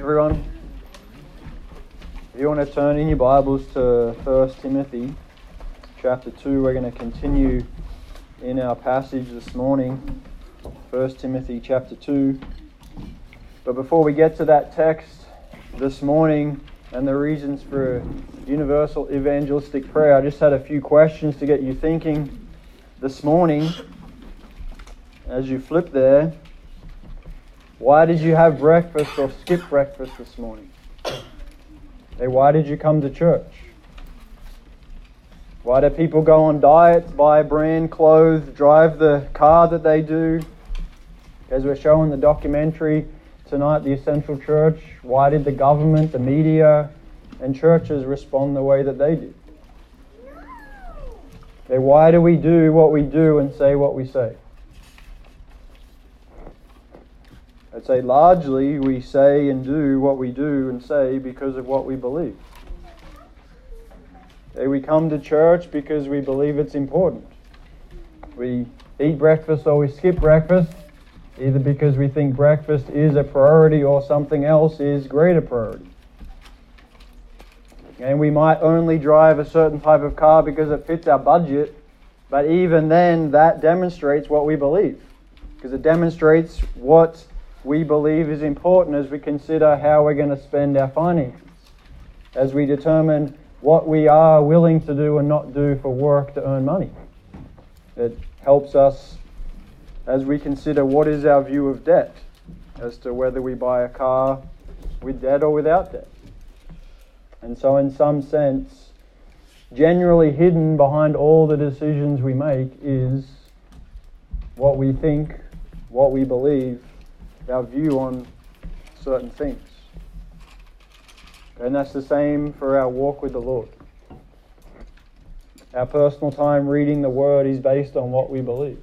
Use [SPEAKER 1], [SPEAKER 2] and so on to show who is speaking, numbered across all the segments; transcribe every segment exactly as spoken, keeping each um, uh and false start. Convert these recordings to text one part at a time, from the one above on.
[SPEAKER 1] everyone. If you want to turn in your Bibles to First Timothy chapter two, we're going to continue in our passage this morning. First Timothy chapter two. But before we get to that text this morning and the reasons for universal evangelistic prayer, I just had a few questions to get you thinking this morning. As you flip there, why did you have breakfast or skip breakfast this morning? Hey, why did you come to church? Why do people go on diets, buy brand clothes, drive the car that they do? As we're showing the documentary tonight, The Essential Church, why did the government, the media, and churches respond the way that they did? Okay, why do we do what we do and say what we say? I'd say largely we say and do what we do and say because of what we believe. Okay, we come to church because we believe it's important. We eat breakfast or we skip breakfast, either because we think breakfast is a priority or something else is greater priority. And we might only drive a certain type of car because it fits our budget, but even then that demonstrates what we believe, because it demonstrates what we believe is important as we consider how we're going to spend our finances, as we determine what we are willing to do and not do for work to earn money. It helps us as we consider what is our view of debt, as to whether we buy a car with debt or without debt. And so in some sense, generally hidden behind all the decisions we make is what we think, what we believe, our view on certain things. And that's the same for our walk with the Lord. Our personal time reading the Word is based on what we believe.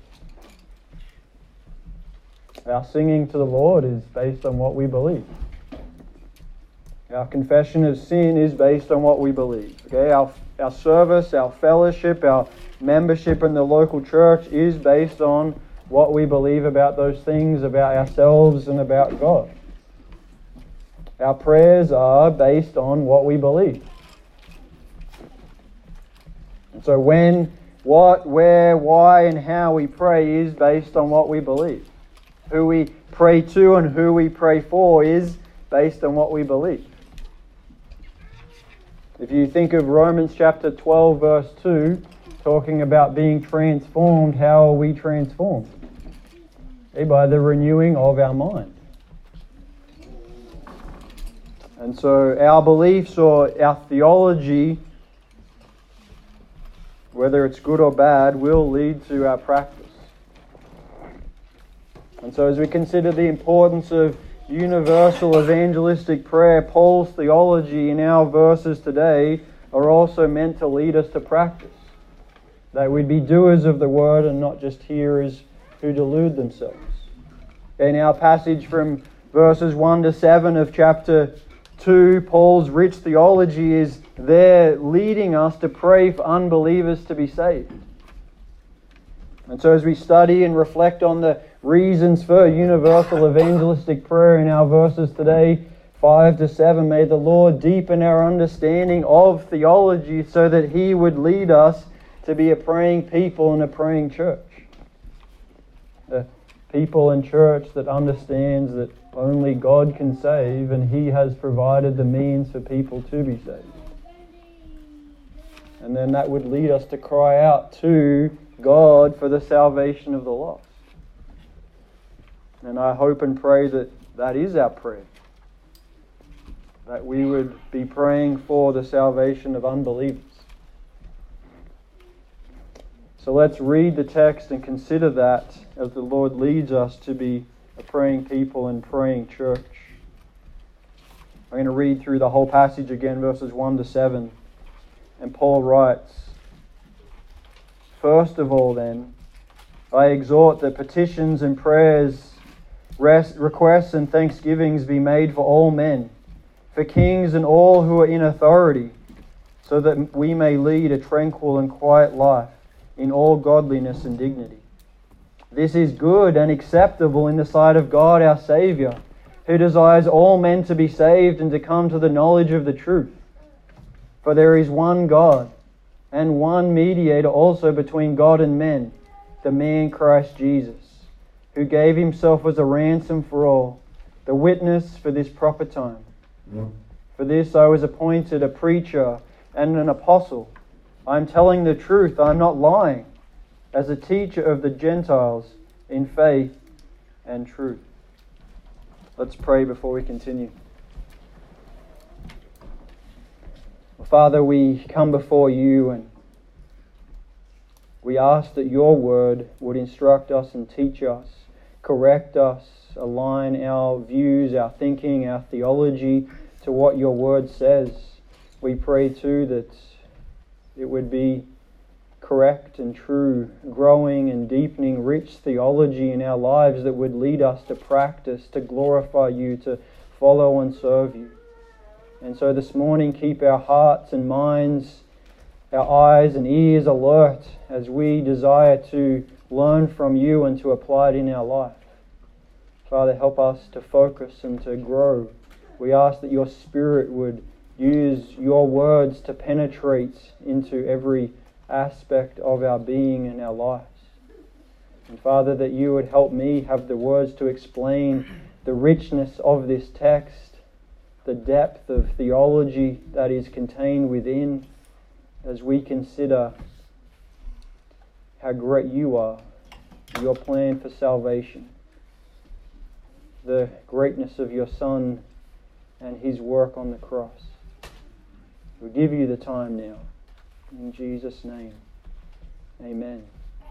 [SPEAKER 1] Our singing to the Lord is based on what we believe. Our confession of sin is based on what we believe. Okay, our, our service, our fellowship, our membership in the local church is based on what we believe about those things, about ourselves and about God. Our prayers are based on what we believe. And so when, what, where, why, and how we pray is based on what we believe. Who we pray to and who we pray for is based on what we believe. If you think of Romans chapter twelve verse two, talking about being transformed, how are we transformed? Okay, by the renewing of our mind. And so our beliefs or our theology, whether it's good or bad, will lead to our practice. And so as we consider the importance of universal evangelistic prayer, Paul's theology in our verses today are also meant to lead us to practice. That we'd be doers of the word and not just hearers who delude themselves. In our passage from verses one to seven of chapter two, Paul's rich theology is there leading us to pray for unbelievers to be saved. And so as we study and reflect on the reasons for universal evangelistic prayer in our verses today, five to seven, may the Lord deepen our understanding of theology so that He would lead us to be a praying people and a praying church. A people and church that understands that only God can save and He has provided the means for people to be saved. And then that would lead us to cry out to God for the salvation of the lost. And I hope and pray that that is our prayer. That we would be praying for the salvation of unbelievers. So let's read the text and consider that as the Lord leads us to be a praying people and praying church. I'm going to read through the whole passage again, verses one to seven. And Paul writes, "First of all then, I exhort that petitions and prayers, rest, requests and thanksgivings be made for all men, for kings and all who are in authority, so that we may lead a tranquil and quiet life in all godliness and dignity. This is good and acceptable in the sight of God our Saviour, who desires all men to be saved and to come to the knowledge of the truth. For there is one God, and one mediator also between God and men, the man Christ Jesus, who gave himself as a ransom for all, the witness for this proper time. Yeah. For this I was appointed a preacher and an apostle. I am telling the truth, I am not lying, as a teacher of the Gentiles in faith and truth. Let's pray before we continue. Father, we come before you and we ask that your word would instruct us and teach us, correct us, align our views, our thinking, our theology to what your word says. We pray too that it would be correct and true, growing and deepening rich theology in our lives that would lead us to practice, to glorify you, to follow and serve you. And so this morning, keep our hearts and minds, our eyes and ears alert as we desire to learn from you and to apply it in our life. Father, help us to focus and to grow. We ask that your Spirit would use your words to penetrate into every aspect of our being and our lives. And Father, that you would help me have the words to explain the richness of this text, the depth of theology that is contained within, as we consider how great you are, your plan for salvation, the greatness of your Son and his work on the cross. We give you the time now. In Jesus' name, amen.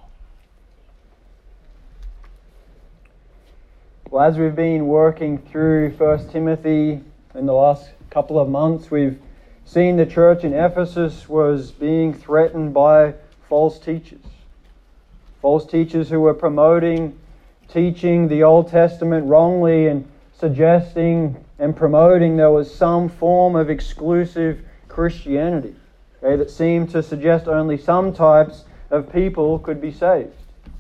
[SPEAKER 1] Well, as we've been working through First Timothy in the last couple of months, we've seen the church in Ephesus was being threatened by false teachers. False teachers who were promoting, teaching the Old Testament wrongly and suggesting and promoting there was some form of exclusive Christianity, okay, that seemed to suggest only some types of people could be saved.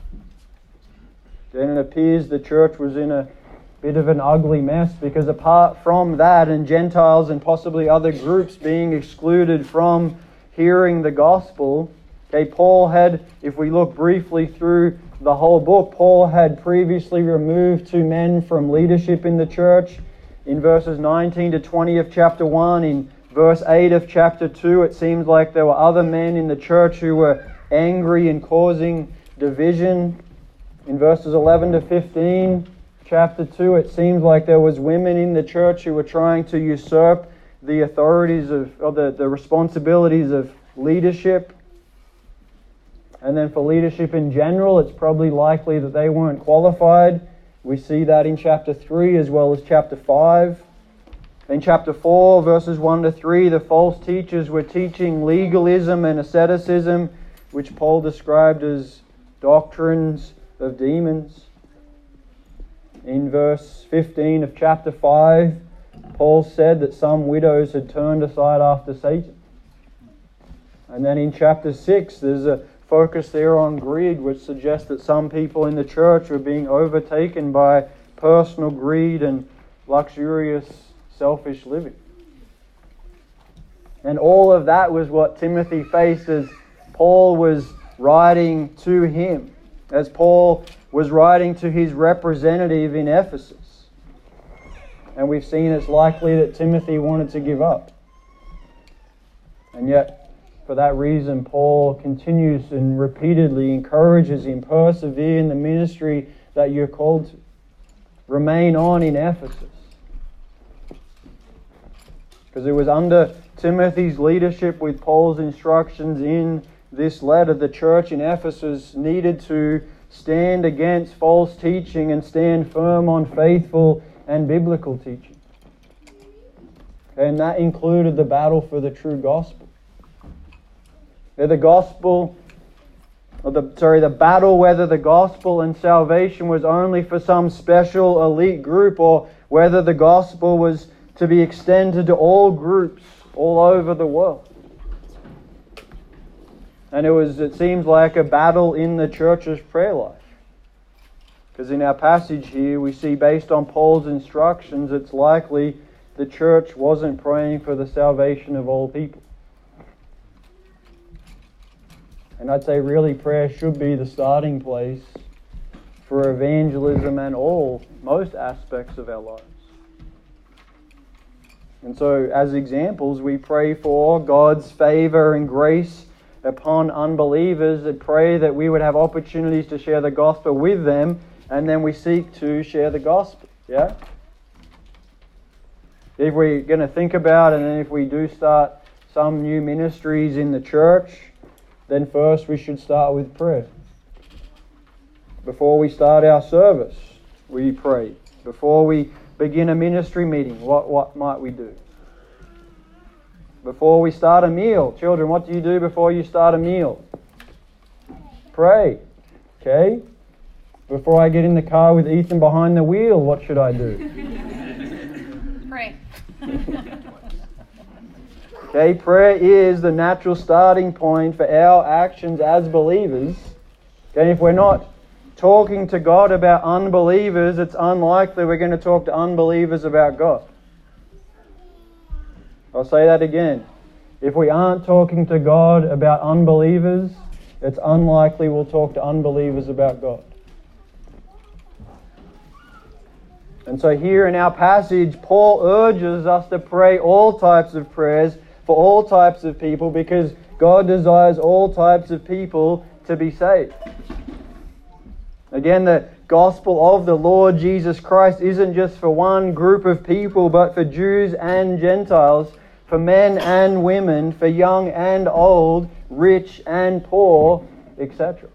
[SPEAKER 1] And it appears the church was in a bit of an ugly mess, because apart from that and Gentiles and possibly other groups being excluded from hearing the gospel, okay, Paul had, if we look briefly through the whole book, Paul had previously removed two men from leadership in the church. In verses nineteen to twenty of chapter one, in verse eight of chapter two, it seems like there were other men in the church who were angry and causing division. In verses eleven to fifteen, chapter two, it seems like there was women in the church who were trying to usurp the authorities of, or the, the responsibilities of leadership. And then for leadership in general, it's probably likely that they weren't qualified. We see that in chapter three as well as chapter five. In chapter four, verses one to three, the false teachers were teaching legalism and asceticism, which Paul described as doctrines of demons. In verse fifteen of chapter five, Paul said that some widows had turned aside after Satan. And then in chapter six, there's a focus there on greed, which suggests that some people in the church were being overtaken by personal greed and luxurious, selfish living. And all of that was what Timothy faced as Paul was writing to him, as Paul was writing to his representative in Ephesus. And we've seen it's likely that Timothy wanted to give up. And yet, for that reason, Paul continues and repeatedly encourages him, persevere in the ministry that you're called to. Remain on in Ephesus. Because it was under Timothy's leadership, with Paul's instructions in this letter, the church in Ephesus needed to stand against false teaching and stand firm on faithful and biblical teaching. And that included the battle for the true gospel. The gospel, or the sorry, the battle whether the gospel and salvation was only for some special elite group, or whether the gospel was to be extended to all groups all over the world. And it was, it seems like a battle in the church's prayer life. Because in our passage here, we see based on Paul's instructions, it's likely the church wasn't praying for the salvation of all people. And I'd say really prayer should be the starting place for evangelism and all, most aspects of our lives. And so, as examples, we pray for God's favor and grace upon unbelievers and pray that we would have opportunities to share the gospel with them, and then we seek to share the gospel. Yeah? If we're going to think about, and then if we do start some new ministries in the church, then first we should start with prayer. Before we start our service, we pray. Before we begin a ministry meeting, what, what might we do? Before we start a meal, children, what do you do before you start a meal? Pray. Okay? Before I get in the car with Ethan behind the wheel, what should I do?
[SPEAKER 2] Pray.
[SPEAKER 1] Okay, prayer is the natural starting point for our actions as believers. Okay, if we're not talking to God about unbelievers, it's unlikely we're going to talk to unbelievers about God. I'll say that again. If we aren't talking to God about unbelievers, it's unlikely we'll talk to unbelievers about God. And so here in our passage, Paul urges us to pray all types of prayers for all types of people because God desires all types of people to be saved. Again, the gospel of the Lord Jesus Christ isn't just for one group of people, but for Jews and Gentiles, for men and women, for young and old, rich and poor, et cetera.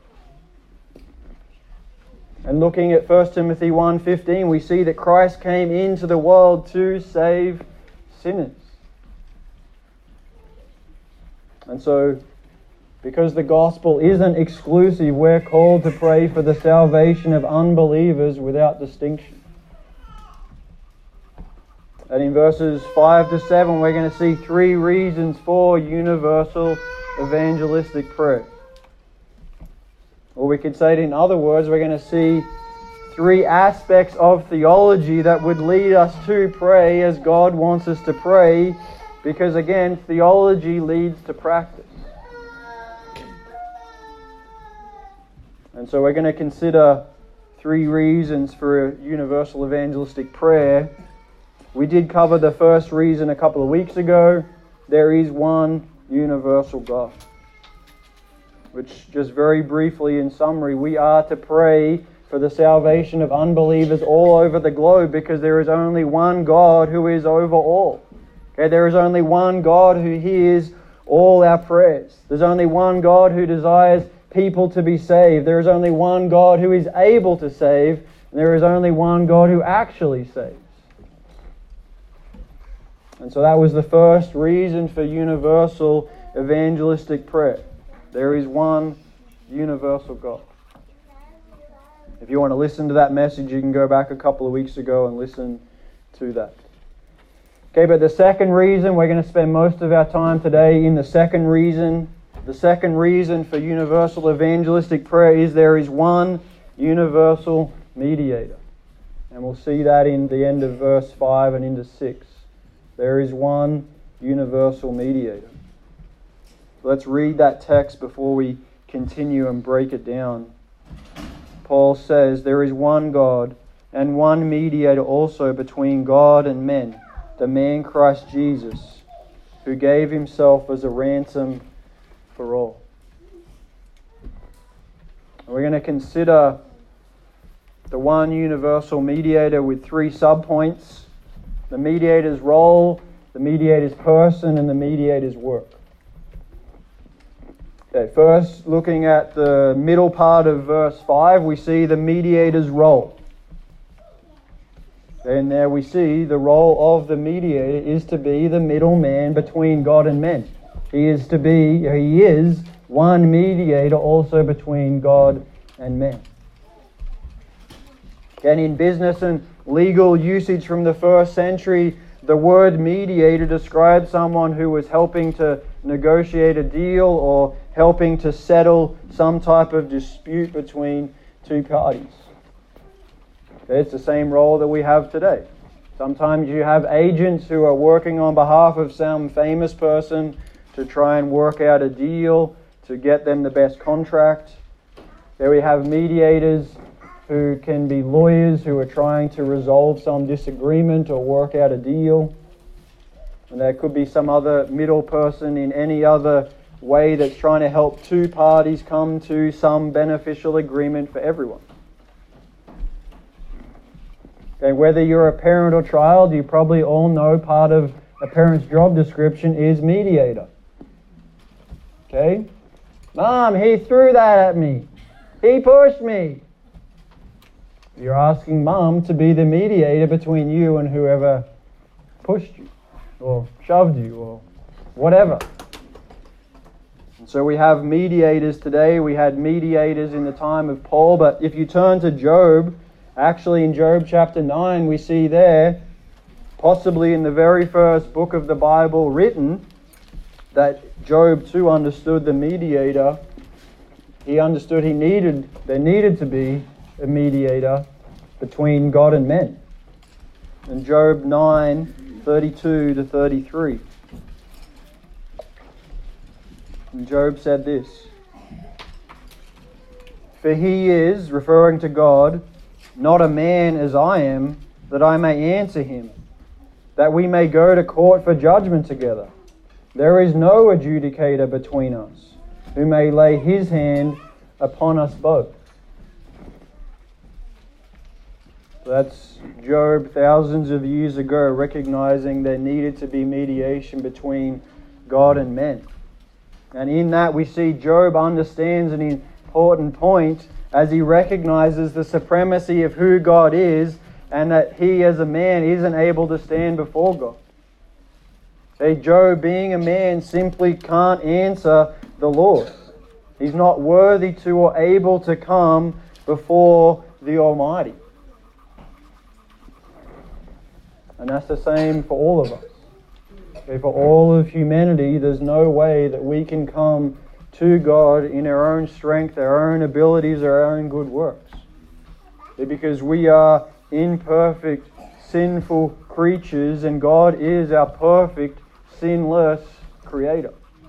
[SPEAKER 1] And looking at First Timothy one fifteen, we see that Christ came into the world to save sinners. And so, because the gospel isn't exclusive, we're called to pray for the salvation of unbelievers without distinction. And in verses five to seven, we're going to see three reasons for universal evangelistic prayer. Or we could say it in other words, we're going to see three aspects of theology that would lead us to pray as God wants us to pray, because again, theology leads to practice. And so we're going to consider three reasons for a universal evangelistic prayer. We did cover the first reason a couple of weeks ago. There is one universal God. Which, just very briefly in summary, we are to pray for the salvation of unbelievers all over the globe because there is only one God who is over all. Okay, there is only one God who hears all our prayers. There's only one God who desires people to be saved. There is only one God who is able to save, and there is only one God who actually saves. And so that was the first reason for universal evangelistic prayer. There is one universal God. If you want to listen to that message, you can go back a couple of weeks ago and listen to that. Okay, but the second reason, we're going to spend most of our time today in the second reason. The second reason for universal evangelistic prayer is there is one universal mediator. And we'll see that in the end of verse five and into six. There is one universal mediator. So let's read that text before we continue and break it down. Paul says, there is one God and one mediator also between God and men, the man Christ Jesus, who gave himself as a ransom for all. We're going to consider the one universal mediator with three subpoints: the mediator's role, the mediator's person, and the mediator's work. Okay, first, looking at the middle part of verse five, we see the mediator's role. And there we see the role of the mediator is to be the middleman between God and men. He is to be, he is one mediator also between God and men. And in business and legal usage from the first century, the word mediator describes someone who was helping to negotiate a deal or helping to settle some type of dispute between two parties. It's the same role that we have today. Sometimes you have agents who are working on behalf of some famous person to try and work out a deal to get them the best contract. There we have mediators who can be lawyers who are trying to resolve some disagreement or work out a deal. And there could be some other middle person in any other way that's trying to help two parties come to some beneficial agreement for everyone. Okay, whether you're a parent or child, you probably all know part of a parent's job description is mediator. Okay? Mom, he threw that at me. He pushed me. You're asking Mom to be the mediator between you and whoever pushed you or shoved you or whatever. And so we have mediators today. We had mediators in the time of Paul. But if you turn to Job, actually in Job chapter nine, we see there, possibly in the very first book of the Bible written, that Job too understood the mediator. He understood he needed, there needed to be a mediator between God and men. In Job nine, thirty-two to thirty-three. And Job said this, "For he is," referring to God, "not a man as I am, that I may answer him, that we may go to court for judgment together. There is no adjudicator between us, who may lay his hand upon us both." That's Job thousands of years ago, recognizing there needed to be mediation between God and men. And in that we see Job understands an important point as he recognizes the supremacy of who God is and that he as a man isn't able to stand before God. Hey, Job, being a man, simply can't answer the Lord. He's not worthy to or able to come before the Almighty. And that's the same for all of us. Okay, for all of humanity, there's no way that we can come to God in our own strength, our own abilities, our own good works. Because we are imperfect, sinful creatures, and God is our perfect, sinless Creator.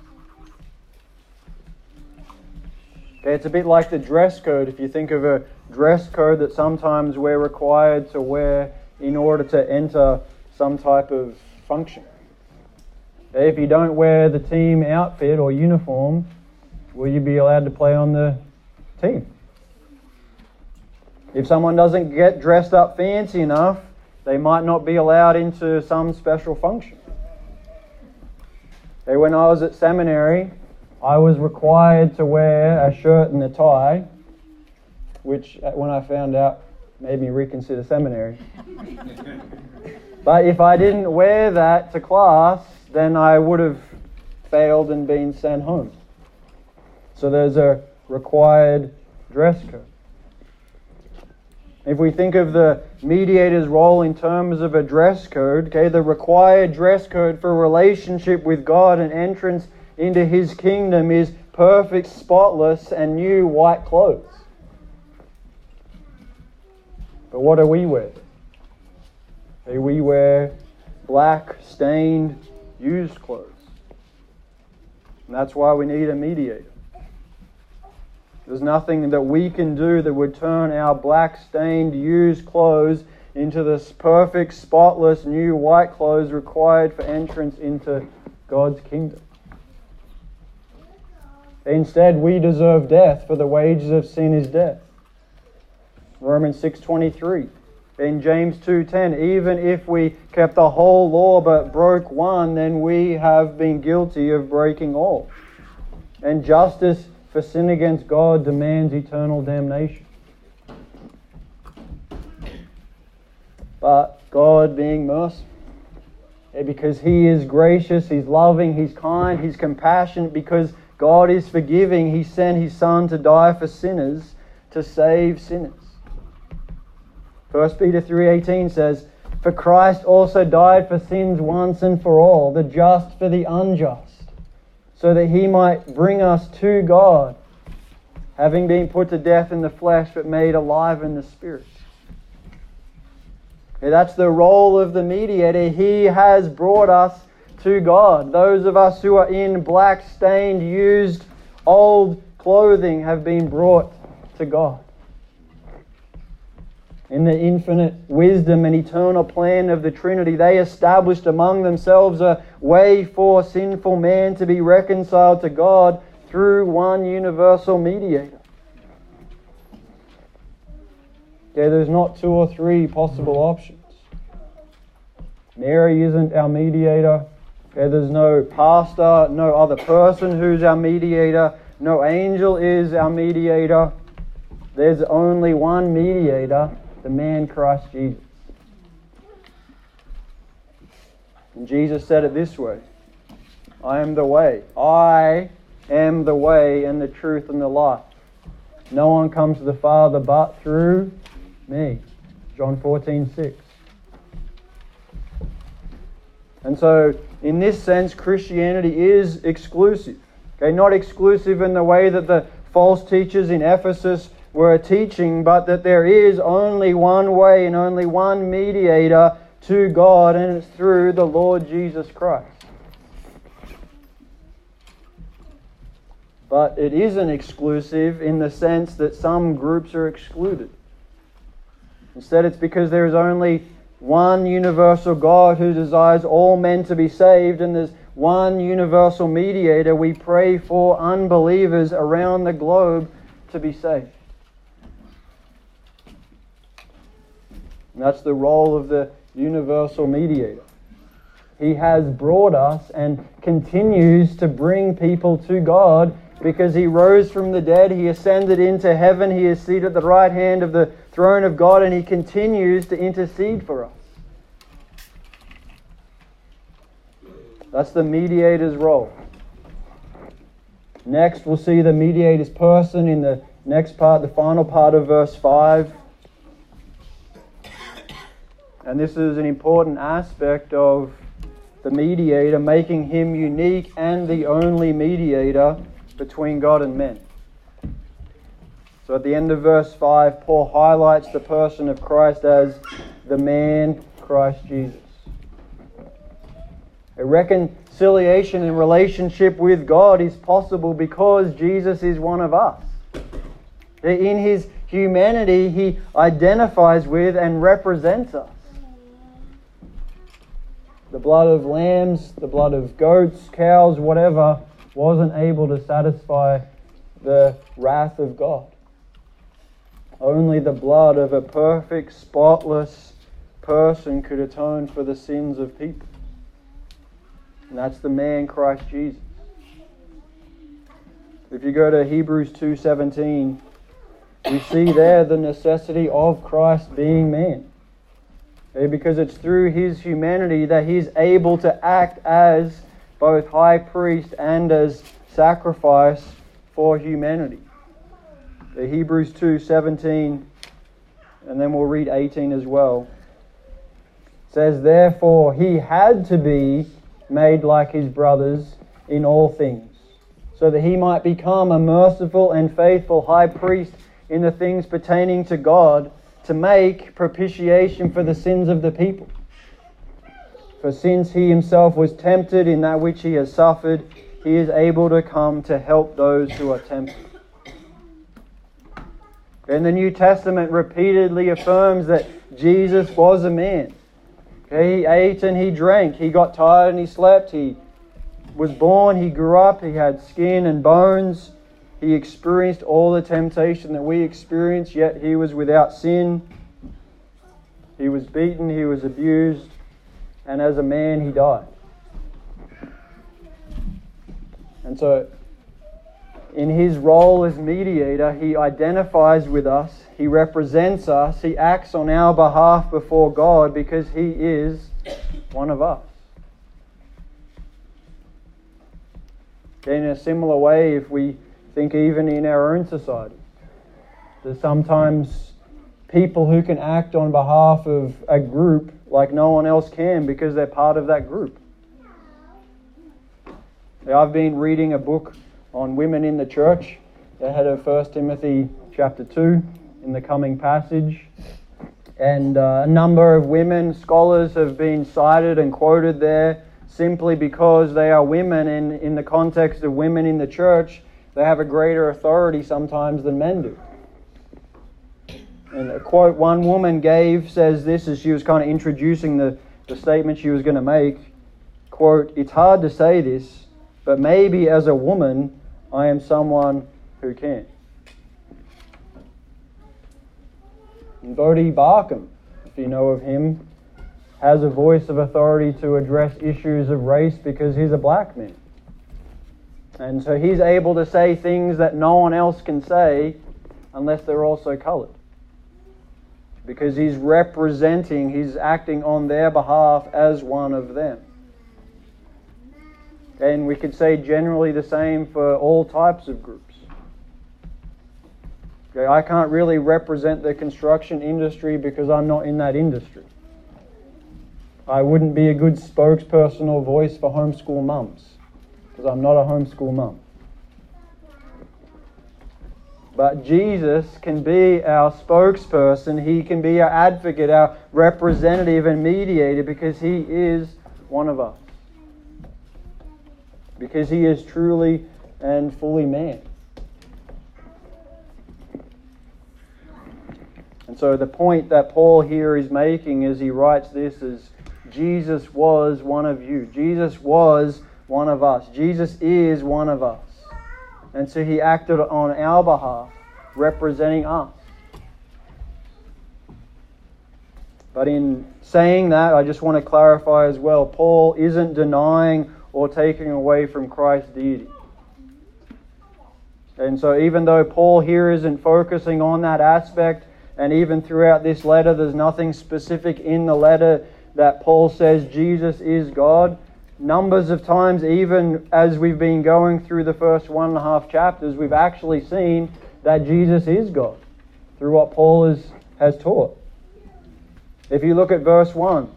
[SPEAKER 1] Okay, it's a bit like the dress code. If you think of a dress code that sometimes we're required to wear in order to enter some type of function. If you don't wear the team outfit or uniform, will you be allowed to play on the team? If someone doesn't get dressed up fancy enough, they might not be allowed into some special function. Okay, when I was at seminary, I was required to wear a shirt and a tie, which when I found out made me reconsider seminary. But if I didn't wear that to class, then I would have failed and been sent home. So there's a required dress code. If we think of the mediator's role in terms of a dress code, okay, the required dress code for relationship with God and entrance into His kingdom is perfect, spotless, and new white clothes. But what do we wear? Okay, we wear black, stained, used clothes. And that's why we need a mediator. There's nothing that we can do that would turn our black, stained, used clothes into this perfect, spotless, new white clothes required for entrance into God's kingdom. Instead, we deserve death, for the wages of sin is death. Romans six twenty-three. In James two ten, even if we kept the whole law but broke one, then we have been guilty of breaking all. And justice for sin against God demands eternal damnation. But God being merciful, because He is gracious, He's loving, He's kind, He's compassionate, because God is forgiving, He sent His Son to die for sinners, to save sinners. First Peter three eighteen says, "For Christ also died for sins once and for all, the just for the unjust, so that He might bring us to God, having been put to death in the flesh, but made alive in the Spirit." Okay, that's the role of the mediator. He has brought us to God. Those of us who are in black, stained, used, old clothing have been brought to God. In the infinite wisdom and eternal plan of the Trinity, they established among themselves a way for sinful man to be reconciled to God through one universal mediator. Okay, there's not two or three possible options. Mary isn't our mediator. Okay, there's no pastor, no other person who's our mediator. No angel is our mediator. There's only one mediator, the man Christ Jesus. And Jesus said it this way: I am the way. I am the way and the truth and the life. No one comes to the Father but through me. John fourteen six. And so, in this sense, Christianity is exclusive. Okay, not exclusive in the way that the false teachers in Ephesus were teaching, but that there is only one way and only one mediator to God, and it's through the Lord Jesus Christ. But it isn't exclusive in the sense that some groups are excluded. Instead, it's because there is only one universal God who desires all men to be saved, and there's one universal mediator. We pray for unbelievers around the globe to be saved. And that's the role of the universal mediator. He has brought us and continues to bring people to God because He rose from the dead, He ascended into heaven, He is seated at the right hand of the throne of God, and He continues to intercede for us. That's the mediator's role. Next, we'll see the mediator's person in the next part, the final part of verse five. And this is an important aspect of the mediator, making Him unique and the only mediator between God and men. So at the end of verse five, Paul highlights the person of Christ as the man Christ Jesus. A reconciliation and relationship with God is possible because Jesus is one of us. In His humanity, He identifies with and represents us. The blood of lambs, the blood of goats, cows, whatever, wasn't able to satisfy the wrath of God. Only the blood of a perfect, spotless person could atone for the sins of people. And that's the man Christ Jesus. If you go to Hebrews two seventeen, we see there the necessity of Christ being man. Okay, because it's through His humanity that He's able to act as both high priest and as sacrifice for humanity. The Hebrews two seventeen, and then we'll read eighteen as well. It says, therefore He had to be made like His brothers in all things, so that He might become a merciful and faithful high priest in the things pertaining to God, to make propitiation for the sins of the people. For since He Himself was tempted in that which He has suffered, He is able to come to help those who are tempted. And the New Testament repeatedly affirms that Jesus was a man. Okay, He ate and He drank. He got tired and He slept. He was born, He grew up, He had skin and bones. He experienced all the temptation that we experience, yet He was without sin. He was beaten, He was abused, and as a man He died. And so, in His role as mediator, He identifies with us, He represents us, He acts on our behalf before God because He is one of us. In a similar way, if we think even in our own society, there's sometimes people who can act on behalf of a group like no one else can because they're part of that group. I've been reading a book on women in the church, the head of First Timothy chapter two in the coming passage. And uh, a number of women scholars have been cited and quoted there simply because they are women, and in the context of women in the church, they have a greater authority sometimes than men do. And a quote one woman gave says this as she was kind of introducing the, the statement she was going to make. Quote, "It's hard to say this, but maybe as a woman, I am someone who can." And Bodie Barkham, if you know of him, has a voice of authority to address issues of race because he's a black man. And so he's able to say things that no one else can say unless they're also colored. Because he's representing, he's acting on their behalf as one of them. And we could say generally the same for all types of groups. Okay, I can't really represent the construction industry because I'm not in that industry. I wouldn't be a good spokesperson or voice for homeschool mums because I'm not a homeschool mum. But Jesus can be our spokesperson. He can be our advocate, our representative and mediator because He is one of us. Because He is truly and fully man. And so the point that Paul here is making as he writes this is Jesus was one of you. Jesus was one of us. Jesus is one of us. And so He acted on our behalf, representing us. But in saying that, I just want to clarify as well, Paul isn't denying or taking away from Christ's deity. And so even though Paul here isn't focusing on that aspect, and even throughout this letter, there's nothing specific in the letter that Paul says Jesus is God. Numbers of times, even as we've been going through the first one and a half chapters, we've actually seen that Jesus is God through what Paul is, has taught. If you look at verse one,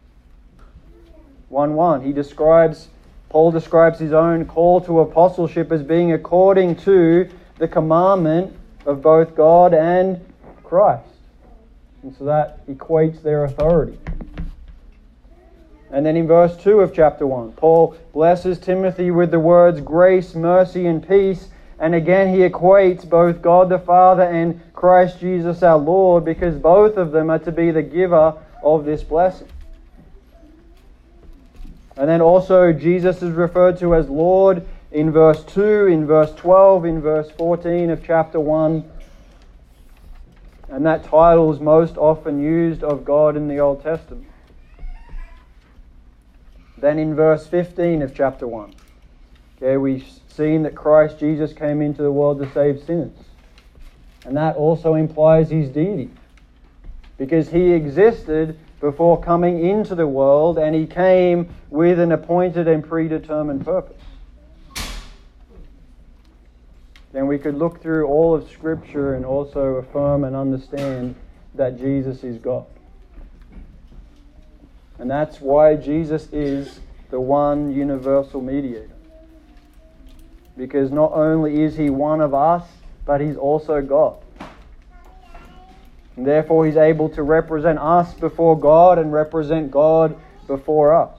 [SPEAKER 1] one one, he describes, Paul describes his own call to apostleship as being according to the commandment of both God and Christ. And so that equates their authority. And then in verse two of chapter one, Paul blesses Timothy with the words grace, mercy, and peace. And again he equates both God the Father and Christ Jesus our Lord because both of them are to be the giver of this blessing. And then also Jesus is referred to as Lord in verse two, in verse twelve, in verse fourteen of chapter one. And that title is most often used of God in the Old Testament. Then in verse fifteen of chapter one, okay, we've seen that Christ Jesus came into the world to save sinners. And that also implies His deity. Because He existed before coming into the world and He came with an appointed and predetermined purpose. Then we could look through all of Scripture and also affirm and understand that Jesus is God. And that's why Jesus is the one universal mediator. Because not only is He one of us, but He's also God. And therefore He's able to represent us before God and represent God before us.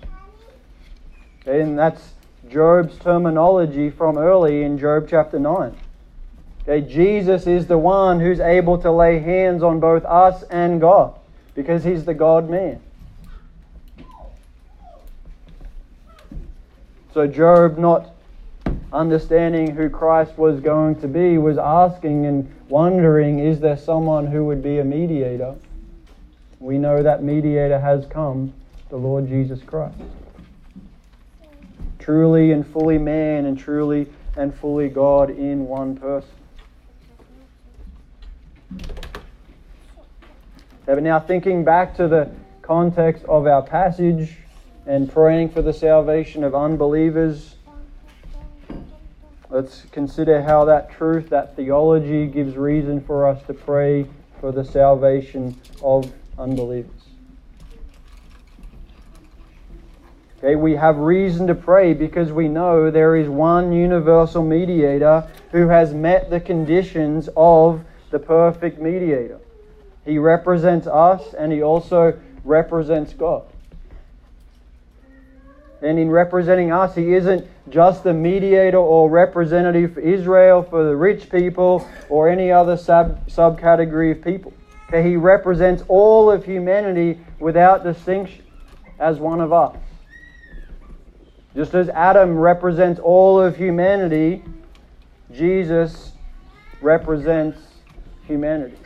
[SPEAKER 1] And that's Job's terminology from early in Job chapter nine. Okay, Jesus is the one who's able to lay hands on both us and God because He's the God-man. So Job, not understanding who Christ was going to be, was asking and wondering, is there someone who would be a mediator? We know that mediator has come, the Lord Jesus Christ. Truly and fully man and truly and fully God in one person. But now thinking back to the context of our passage and praying for the salvation of unbelievers, let's consider how that truth, that theology gives reason for us to pray for the salvation of unbelievers. Okay, we have reason to pray because we know there is one universal mediator who has met the conditions of the perfect mediator. He represents us, and He also represents God. And in representing us, He isn't just the mediator or representative for Israel, for the rich people, or any other sub subcategory of people. Okay, He represents all of humanity without distinction as one of us. Just as Adam represents all of humanity, Jesus represents humanity.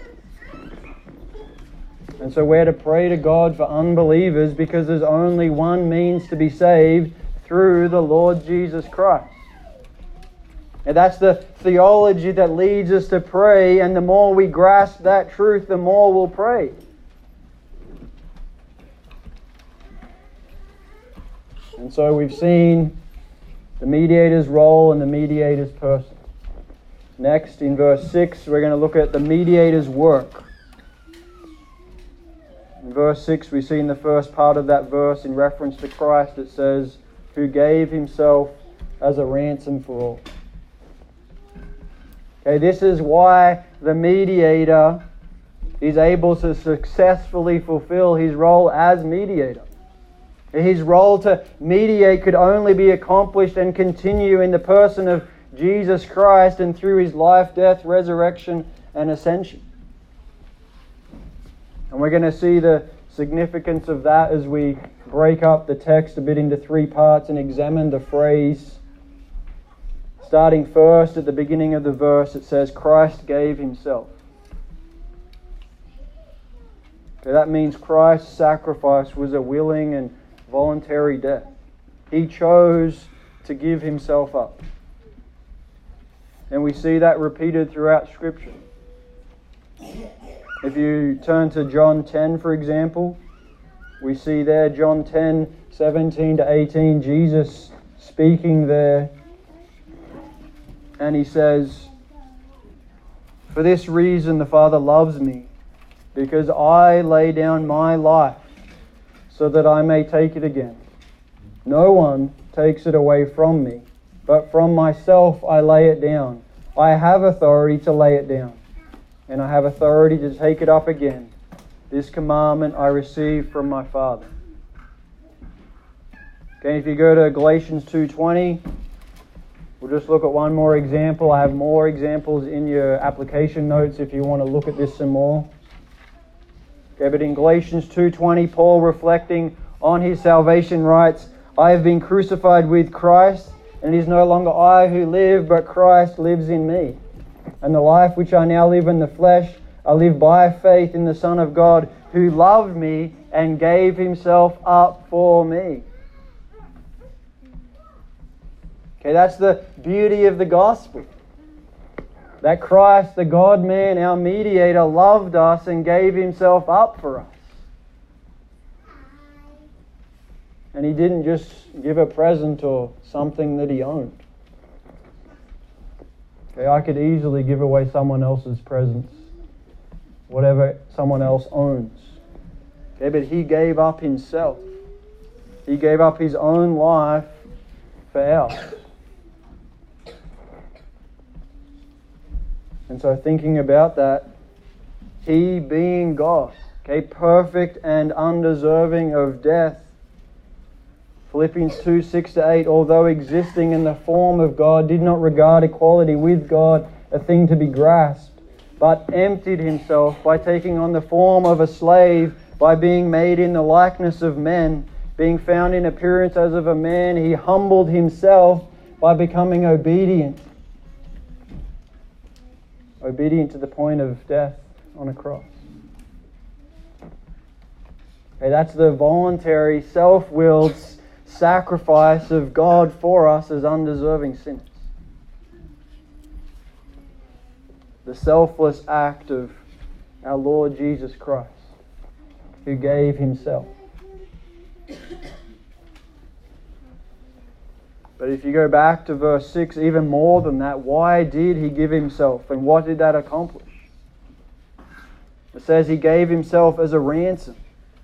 [SPEAKER 1] And so we're to pray to God for unbelievers because there's only one means to be saved, through the Lord Jesus Christ. And that's the theology that leads us to pray, and the more we grasp that truth, the more we'll pray. And so we've seen the mediator's role and the mediator's person. Next, in verse six, we're going to look at the mediator's work. In verse six, we see in the first part of that verse, in reference to Christ, it says, who gave Himself as a ransom for all. Okay, this is why the mediator is able to successfully fulfill his role as mediator. His role to mediate could only be accomplished and continue in the person of Jesus Christ and through His life, death, resurrection, and ascension. And we're going to see the significance of that as we break up the text a bit into three parts and examine the phrase. Starting first at the beginning of the verse, it says, Christ gave Himself. Okay, that means Christ's sacrifice was a willing and voluntary death. He chose to give Himself up. And we see that repeated throughout Scripture. If you turn to John ten, for example, we see there, John ten, seventeen to eighteen, Jesus speaking there. And He says, for this reason the Father loves me, because I lay down my life so that I may take it again. No one takes it away from me, but from myself I lay it down. I have authority to lay it down, and I have authority to take it up again. This commandment I received from my Father. Okay, if you go to Galatians two twenty, we'll just look at one more example. I have more examples in your application notes if you want to look at this some more. Okay, but in Galatians two twenty, Paul, reflecting on his salvation, writes, I have been crucified with Christ, and it is no longer I who live, but Christ lives in me. And the life which I now live in the flesh, I live by faith in the Son of God, who loved me and gave Himself up for me. Okay, that's the beauty of the gospel. That Christ, the God-man, our mediator, loved us and gave Himself up for us. And He didn't just give a present or something that He owned. Okay, I could easily give away someone else's presents, whatever someone else owns. Okay, but He gave up Himself. He gave up His own life for ours. And so thinking about that, He being God, okay, perfect and undeserving of death, Philippians two, six to eight, although existing in the form of God, did not regard equality with God a thing to be grasped, but emptied Himself by taking on the form of a slave, by being made in the likeness of men, being found in appearance as of a man, He humbled Himself by becoming obedient. Obedient to the point of death on a cross. Okay, that's the voluntary, self-willed sacrifice of God for us as undeserving sinners. The selfless act of our Lord Jesus Christ, who gave Himself. But if you go back to verse six, even more than that, why did He give Himself, and what did that accomplish? It says He gave Himself as a ransom.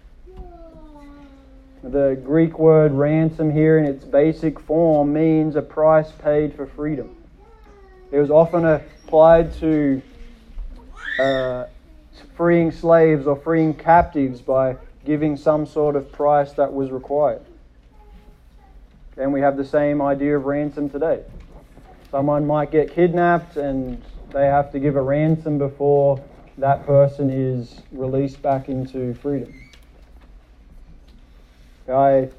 [SPEAKER 1] The Greek word ransom here in its basic form means a price paid for freedom. It was often applied to uh, freeing slaves or freeing captives by giving some sort of price that was required. And we have the same idea of ransom today. Someone might get kidnapped and they have to give a ransom before that person is released back into freedom. I,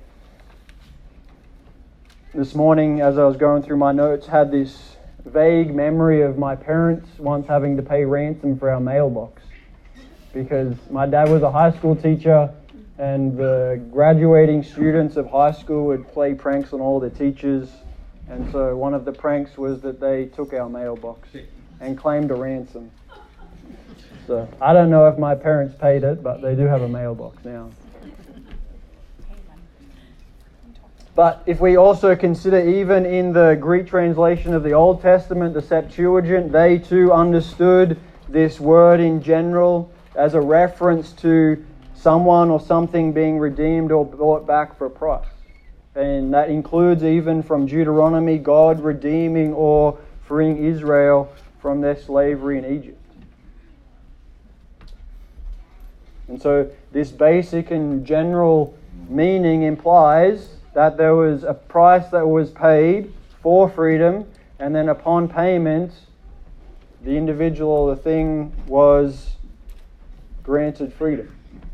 [SPEAKER 1] this morning, as I was going through my notes, had this vague memory of my parents once having to pay ransom for our mailbox. Because my dad was a high school teacher, and the graduating students of high school would play pranks on all the teachers. And so one of the pranks was that they took our mailbox and claimed a ransom. So I don't know if my parents paid it, but they do have a mailbox now. But if we also consider, even in the Greek translation of the Old Testament, the Septuagint, they too understood this word in general as a reference to someone or something being redeemed or bought back for a price. And that includes, even from Deuteronomy, God redeeming or freeing Israel from their slavery in Egypt. And so this basic and general meaning implies that there was a price that was paid for freedom, and then upon payment, the individual or the thing was granted freedom.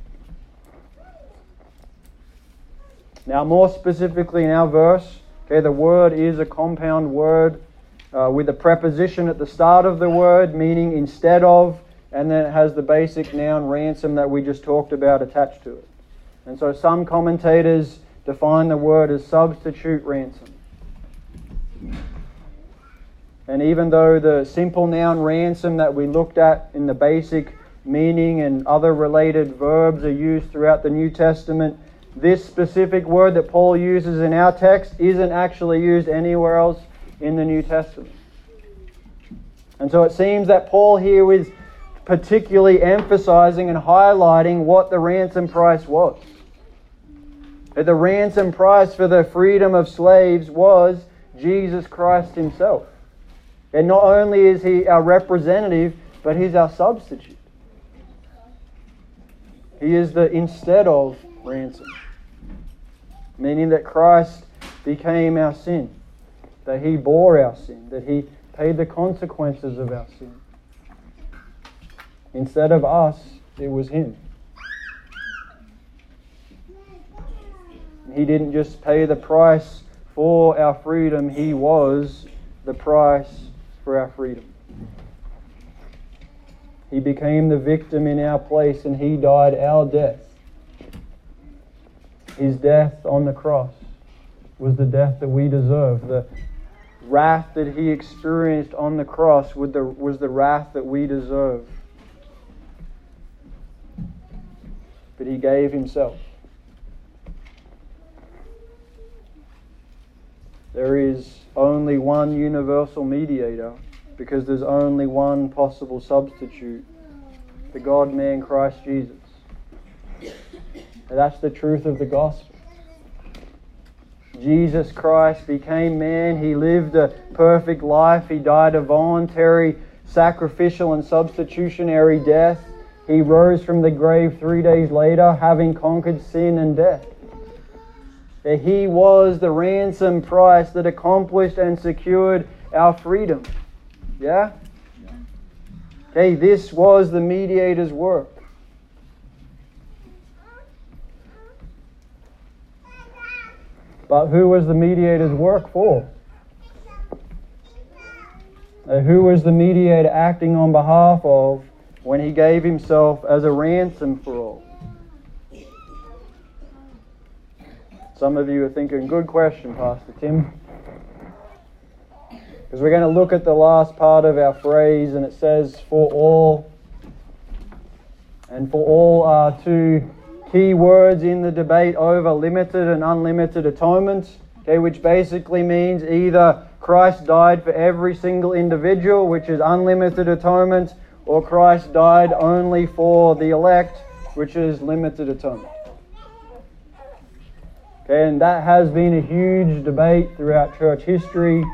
[SPEAKER 1] Now, more specifically in our verse, okay, the word is a compound word uh, with a preposition at the start of the word, meaning instead of, and then it has the basic noun ransom that we just talked about attached to it. And so some commentators define the word as substitute ransom. And even though the simple noun ransom that we looked at in the basic meaning and other related verbs are used throughout the New Testament, this specific word that Paul uses in our text isn't actually used anywhere else in the New Testament. And so it seems that Paul here is particularly emphasizing and highlighting what the ransom price was. That the ransom price for the freedom of slaves was Jesus Christ himself. And not only is he our representative, but he's our substitute. He is the instead of ransom. Meaning that Christ became our sin. That he bore our sin. That he paid the consequences of our sin. Instead of us, it was him. He didn't just pay the price for our freedom, he was the price for our freedom. He became the victim in our place, and he died our death. His death on the cross was the death that we deserve. The wrath that he experienced on the cross was the, was the wrath that we deserve. But he gave himself. There is only one universal mediator, because there's only one possible substitute, the God-man Christ Jesus. And that's the truth of the gospel. Jesus Christ became man. He lived a perfect life. He died a voluntary, sacrificial and substitutionary death. He rose from the grave three days later, having conquered sin and death. That he was the ransom price that accomplished and secured our freedom. Yeah? Okay, this was the mediator's work. But who was the mediator's work for? Uh, who was the mediator acting on behalf of when he gave himself as a ransom for all? Some of you are thinking, good question, Pastor Tim. Because we're going to look at the last part of our phrase, and it says, for all. And for all are two key words in the debate over limited and unlimited atonement, okay, which basically means either Christ died for every single individual, which is unlimited atonement, or Christ died only for the elect, which is limited atonement. Okay, and that has been a huge debate throughout church history.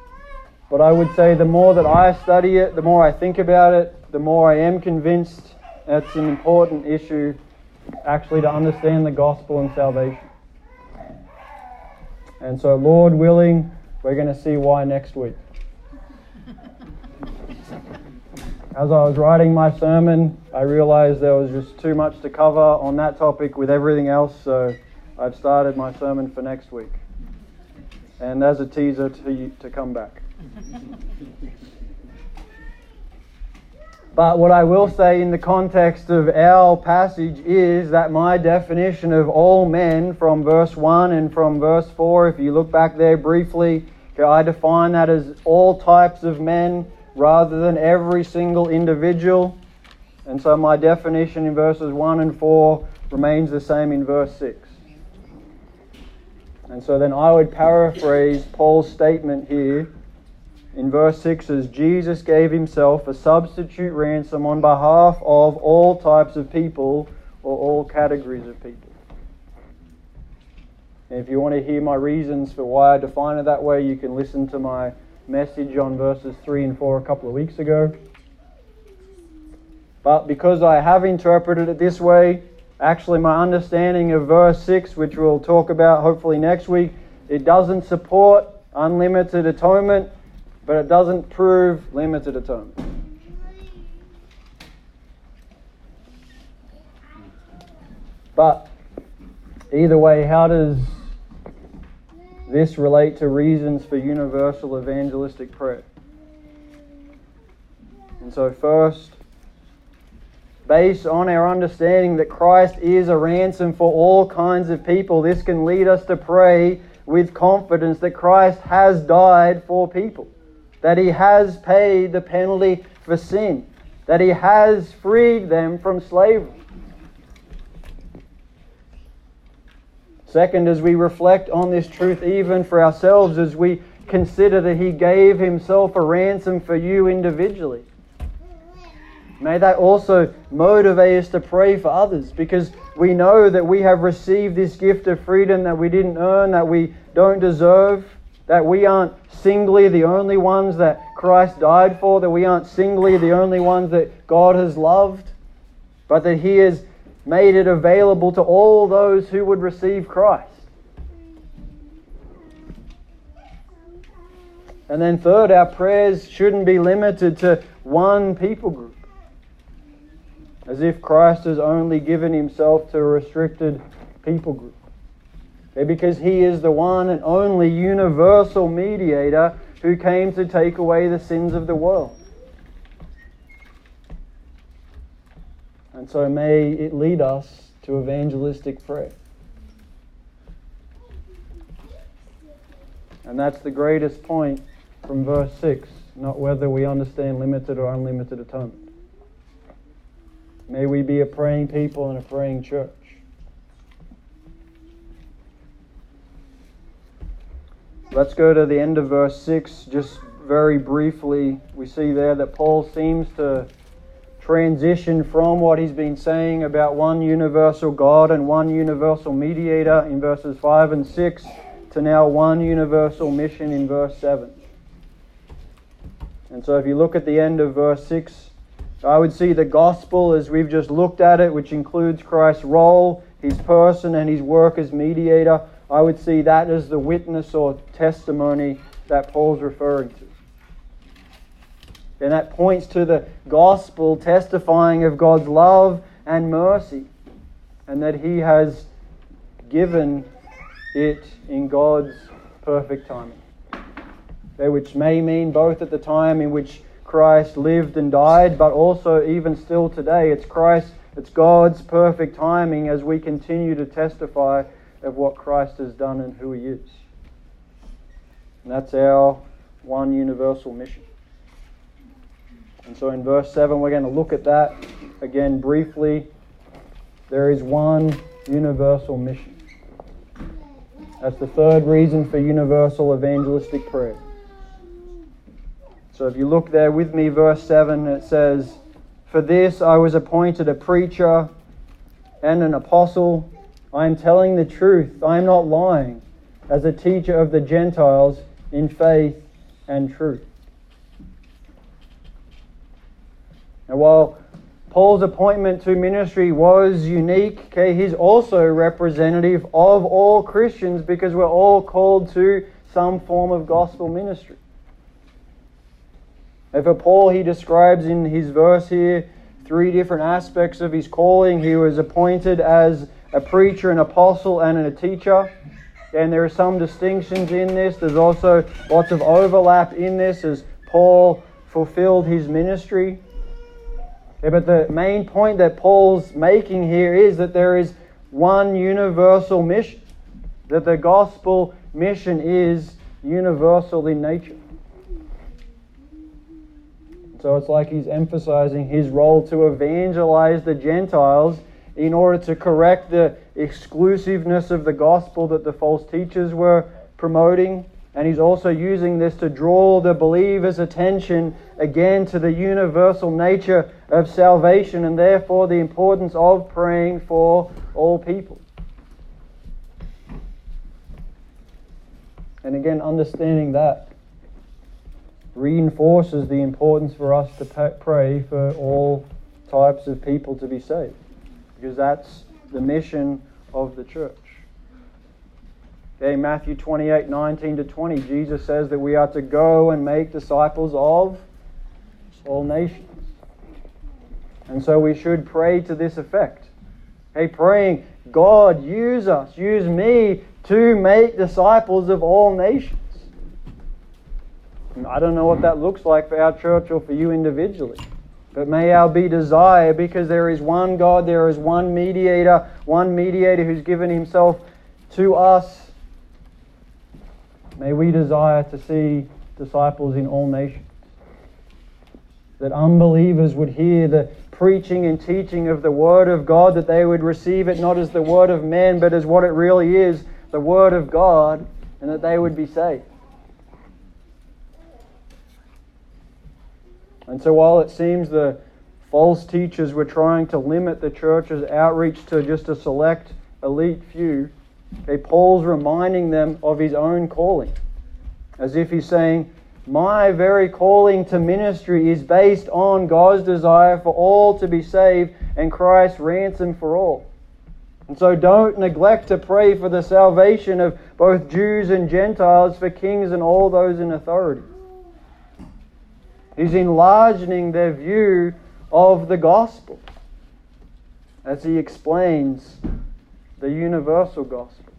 [SPEAKER 1] But I would say the more that I study it, the more I think about it, the more I am convinced That's an important issue, actually, to understand the gospel and salvation. And so, Lord willing, we're going to see why next week. As I was writing my sermon, I realized there was just too much to cover on that topic with everything else, so I've started my sermon for next week. And as a teaser to you to come back. But what I will say in the context of our passage is that my definition of all men from verse one and from verse four, if you look back there briefly, I define that as all types of men rather than every single individual. And so my definition in verses one and four remains the same in verse six. And so then I would paraphrase Paul's statement here in verse six as Jesus gave himself a substitute ransom on behalf of all types of people or all categories of people. And if you want to hear my reasons for why I define it that way, you can listen to my message on verses three and four a couple of weeks ago. But because I have interpreted it this way, actually my understanding of verse six, which we'll talk about hopefully next week, it doesn't support unlimited atonement, but it doesn't prove limited atonement. But either way, how does this relate to reasons for universal evangelistic prayer? And so first, based on our understanding that Christ is a ransom for all kinds of people, this can lead us to pray with confidence that Christ has died for people, that He has paid the penalty for sin, that He has freed them from slavery. Second, as we reflect on this truth even for ourselves, as we consider that He gave Himself a ransom for you individually, may that also motivate us to pray for others, because we know that we have received this gift of freedom that we didn't earn, that we don't deserve, that we aren't singly the only ones that Christ died for, that we aren't singly the only ones that God has loved, but that He has made it available to all those who would receive Christ. And then third, our prayers shouldn't be limited to one people group, as if Christ has only given Himself to a restricted people group. Okay, because He is the one and only universal mediator who came to take away the sins of the world. And so may it lead us to evangelistic prayer. And that's the greatest point from verse six, not whether we understand limited or unlimited atonement. May we be a praying people and a praying church. Let's go to the end of verse six, just very briefly. We see there that Paul seems to transition from what he's been saying about one universal God and one universal mediator in verses five and six to now one universal mission in verse seven. And so if you look at the end of verse six, I would see the gospel as we've just looked at it, which includes Christ's role, His person, and His work as mediator. I would see that as the witness or testimony that Paul's referring to. And that points to the gospel testifying of God's love and mercy, and that He has given it in God's perfect timing. Okay, which may mean both at the time in which Christ lived and died, but also even still today. It's Christ, it's God's perfect timing as we continue to testify of what Christ has done and who He is. And that's our one universal mission. And so in verse seven, we're going to look at that again briefly. There is one universal mission. That's the third reason for universal evangelistic prayer. So if you look there with me, verse seven, it says, "For this I was appointed a preacher and an apostle. I am telling the truth. I am not lying, as a teacher of the Gentiles in faith and truth." Now, while Paul's appointment to ministry was unique. Okay, he's also representative of all Christians because we're all called to some form of gospel ministry. And for Paul, he describes in his verse here three different aspects of his calling. He was appointed as a preacher, an apostle, and a teacher. And there are some distinctions in this. There's also lots of overlap in this as Paul fulfilled his ministry. Yeah, but the main point that Paul's making here is that there is one universal mission. That the gospel mission is universal in nature. So it's like he's emphasizing his role to evangelize the Gentiles in order to correct the exclusiveness of the gospel that the false teachers were promoting. And he's also using this to draw the believer's attention again to the universal nature of salvation and therefore the importance of praying for all people. And again, understanding that reinforces the importance for us to pray for all types of people to be saved, because that's the mission of the church. Okay, Matthew twenty-eight, nineteen to twenty, Jesus says that we are to go and make disciples of all nations. And so we should pray to this effect. Hey, praying, God, use us, use me to make disciples of all nations. And I don't know what that looks like for our church or for you individually. But may our be desire, because there is one God, there is one mediator, one mediator who's given himself to us. May we desire to see disciples in all nations. That unbelievers would hear the preaching and teaching of the Word of God, that they would receive it not as the Word of man, but as what it really is, the Word of God, and that they would be saved. And so while it seems the false teachers were trying to limit the church's outreach to just a select elite few, okay, Paul's reminding them of his own calling. As if he's saying, my very calling to ministry is based on God's desire for all to be saved and Christ's ransom for all. And so don't neglect to pray for the salvation of both Jews and Gentiles, for kings and all those in authority. He's enlarging their view of the gospel as he explains the universal gospel.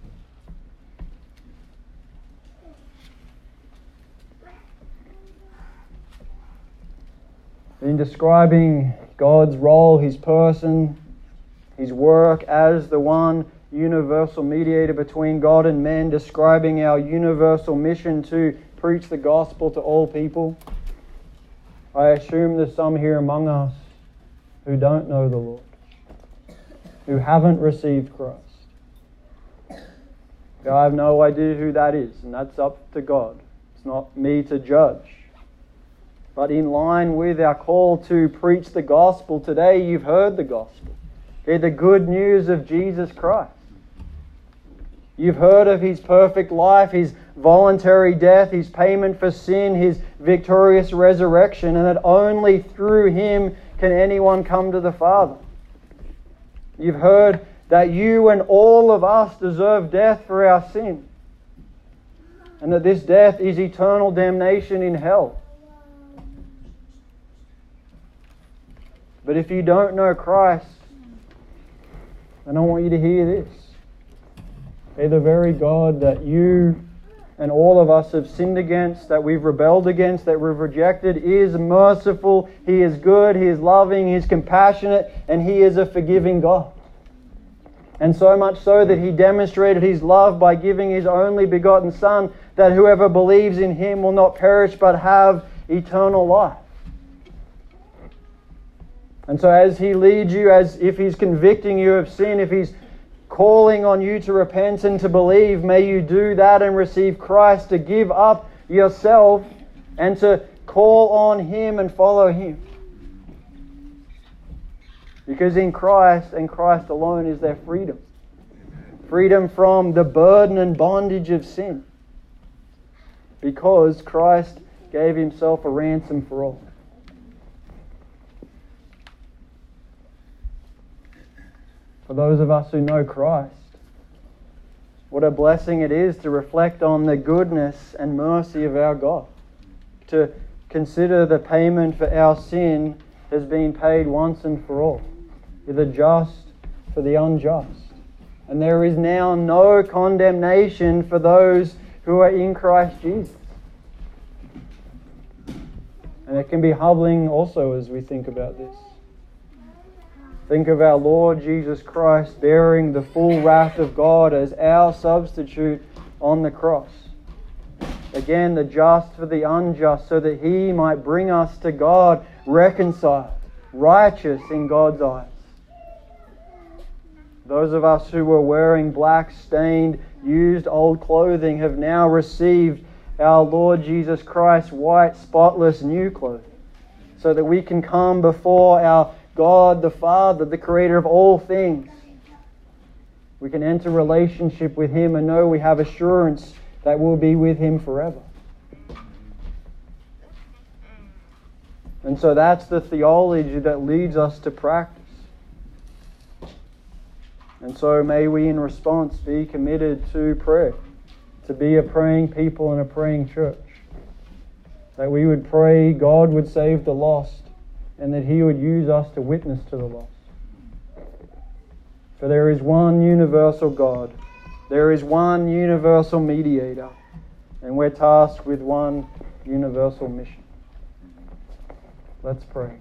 [SPEAKER 1] In describing God's role, his person, his work as the one universal mediator between God and men, describing our universal mission to preach the gospel to all people, I assume there's some here among us who don't know the Lord, who haven't received Christ. I have no idea who that is, and that's up to God. It's not me to judge. But in line with our call to preach the gospel today, you've heard the gospel. Okay, the good news of Jesus Christ. You've heard of his perfect life, his voluntary death, his payment for sin, his victorious resurrection, and that only through him can anyone come to the Father. You've heard that you and all of us deserve death for our sin, and that this death is eternal damnation in hell. But if you don't know Christ, then I want you to hear this. Okay, the very God that you and all of us have sinned against, that we've rebelled against, that we've rejected, is merciful, he is good, he is loving, he is compassionate, and he is a forgiving God. And so much so that he demonstrated his love by giving his only begotten Son, that whoever believes in him will not perish but have eternal life. And so as he leads you, as if he's convicting you of sin, if he's calling on you to repent and to believe, may you do that and receive Christ, to give up yourself and to call on him and follow him. Because in Christ and Christ alone is there freedom. Freedom from the burden and bondage of sin. Because Christ gave himself a ransom for all. For those of us who know Christ, what a blessing it is to reflect on the goodness and mercy of our God. To consider the payment for our sin has been paid once and for all, for the just for the unjust. And there is now no condemnation for those who are in Christ Jesus. And it can be humbling also as we think about this. Think of our Lord Jesus Christ bearing the full wrath of God as our substitute on the cross. Again, the just for the unjust, so that He might bring us to God reconciled, righteous in God's eyes. Those of us who were wearing black, stained, used old clothing have now received our Lord Jesus Christ's white, spotless new clothing, so that we can come before our God the Father, the Creator of all things. We can enter relationship with Him and know we have assurance that we'll be with Him forever. And so that's the theology that leads us to practice. And so may we in response be committed to prayer, to be a praying people and a praying church. That we would pray God would save the lost, and that He would use us to witness to the lost. For there is one universal God. There is one universal mediator. And we're tasked with one universal mission. Let's pray.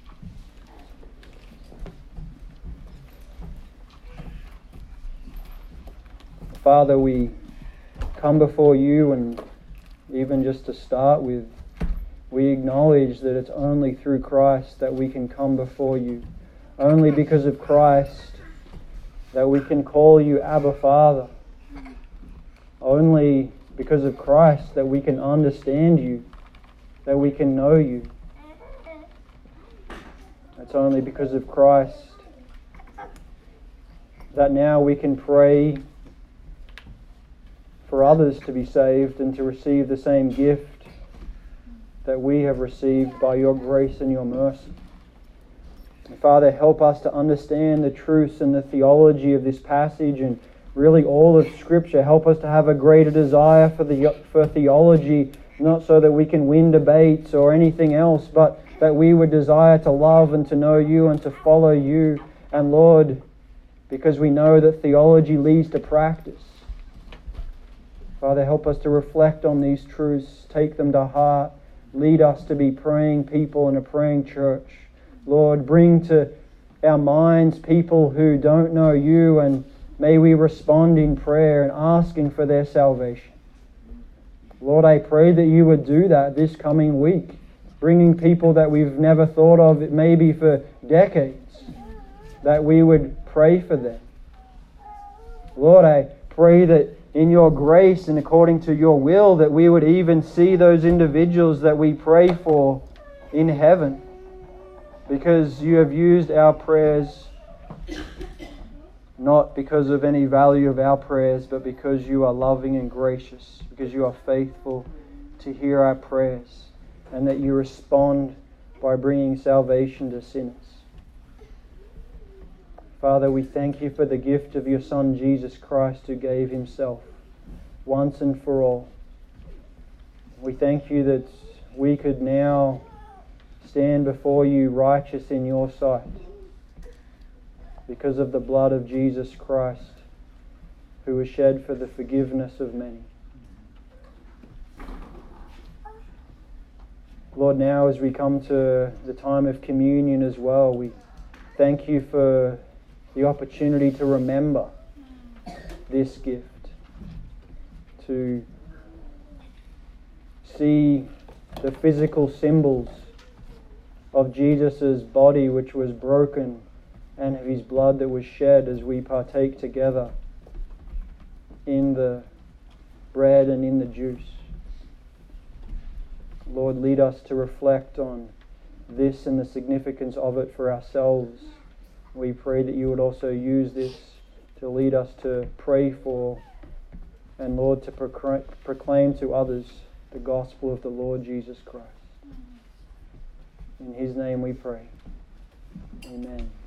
[SPEAKER 1] Father, we come before You, and even just to start with, we acknowledge that it's only through Christ that we can come before You. Only because of Christ that we can call You Abba Father. Only because of Christ that we can understand You, that we can know You. It's only because of Christ that now we can pray for others to be saved and to receive the same gift that we have received by Your grace and Your mercy. And Father, help us to understand the truths and the theology of this passage and really all of Scripture. Help us to have a greater desire for the for theology, not so that we can win debates or anything else, but that we would desire to love and to know You and to follow You. And Lord, because we know that theology leads to practice, Father, help us to reflect on these truths, take them to heart, lead us to be praying people in a praying church. Lord, bring to our minds people who don't know You, and may we respond in prayer and asking for their salvation. Lord, I pray that You would do that this coming week, bringing people that we've never thought of, maybe for decades, that we would pray for them. Lord, I pray that in Your grace and according to Your will, that we would even see those individuals that we pray for in heaven, because You have used our prayers not because of any value of our prayers, but because You are loving and gracious, because You are faithful to hear our prayers, and that You respond by bringing salvation to sinners. Father, we thank You for the gift of Your Son, Jesus Christ, who gave Himself once and for all. We thank You that we could now stand before You righteous in Your sight because of the blood of Jesus Christ, who was shed for the forgiveness of many. Lord, now as we come to the time of communion as well, we thank You for the opportunity to remember this gift, to see the physical symbols of Jesus' body which was broken and of His blood that was shed as we partake together in the bread and in the juice. Lord, lead us to reflect on this and the significance of it for ourselves. We pray that You would also use this to lead us to pray for, and Lord, to proclaim to others the gospel of the Lord Jesus Christ. In His name we pray. Amen.